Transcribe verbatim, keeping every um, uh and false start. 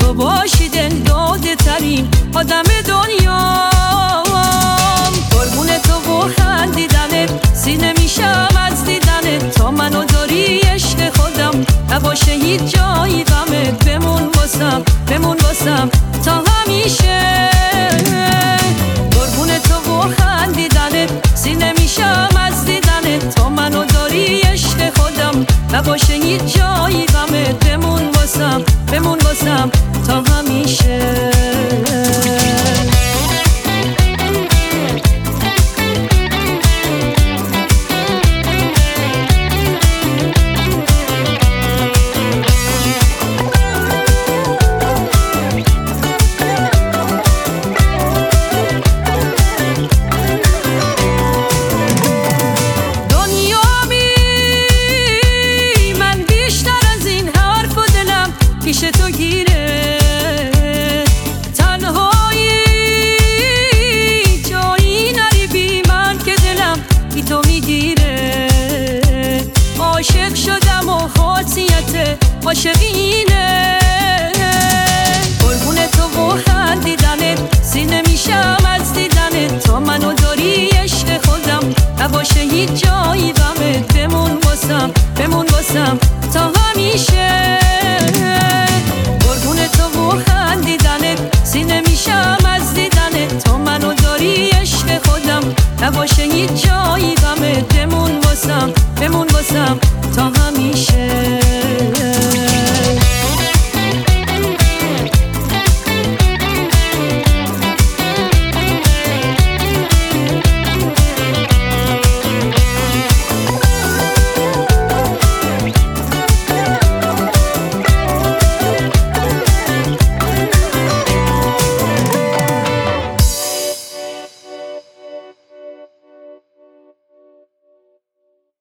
تو باشی دل داده ترین آدم دنیام. قربون تو و خندیدنت سینه میشم از دیدنت، تا منو داری عشق خودم نباشه هیچ جایی غمت. بمون واسم بمون واسم تا همیشه. قربون تو و خندیدنت سینه میشم از دیدنت، تا منو داری عشق خودم نباشه هیچ جایی غمت. بمون واسم بمون واسم تا همیشه. پیش تو گیره تنهایی جایی نری بی من که دلم بی تو میگیره. عاشق شدم و خاصیت عاشقینه. قربون تو و خندیدنت سینه میشم از دیدنت، تا منو داری عشق خودم نباشه هیچ جایی غمت. بمون واسم بمون واسم تا همیشه. سینه میشم از دیدنت، تا منو داری عشق خودم نباشه هیچ جایی غمت. بمون واسم بمون واسم